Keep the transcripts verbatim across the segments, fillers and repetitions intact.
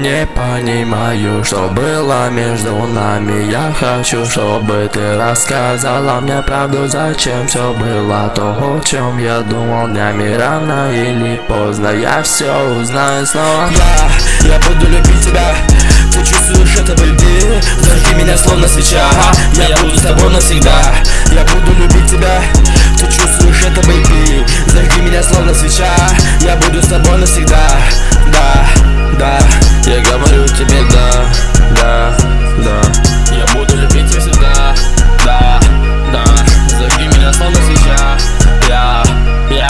не понимаю, что было между нами. Я хочу, чтобы ты рассказала мне правду, зачем все было то, о чем я думал днями. Рано или поздно я все узнаю снова. Я, я буду любить тебя. Ты чувствуешь это, бэйби? Зажги меня словно свеча. Я буду с тобой навсегда. Я буду любить тебя. Ты чувствуешь это, бэйби? Зажги меня словно свеча. Я буду с тобой навсегда. Да, да. Я говорю тебе да, да, да. Я буду любить тебя всегда. Да, да. Зажги меня словно свеча. Я, я.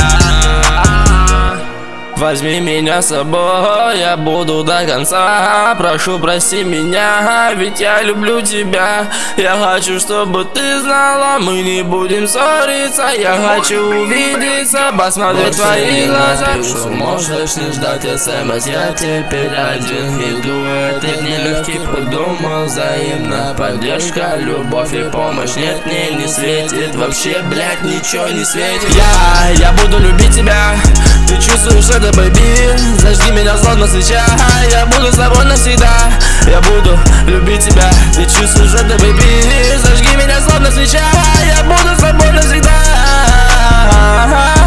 Возьми меня с собой, я буду до конца. Прошу, прости меня, ведь я люблю тебя. Я хочу, чтобы ты знала, мы не будем ссориться. Я хочу увидеться, посмотреть твои глаза. Можешь не ждать смс, я теперь один иду. Этот нелегкий путь, думал, взаимно поддержка, любовь и помощь. Нет, мне не светит, вообще, блядь, ничего не светит. Я, я буду любить тебя. Ты чувствуешь это, бэйби? Зажги меня словно свеча. Я буду с тобой навсегда. Я буду любить тебя. Ты чувствуешь это, бэйби? Зажги меня словно свеча. Я буду с тобой навсегда.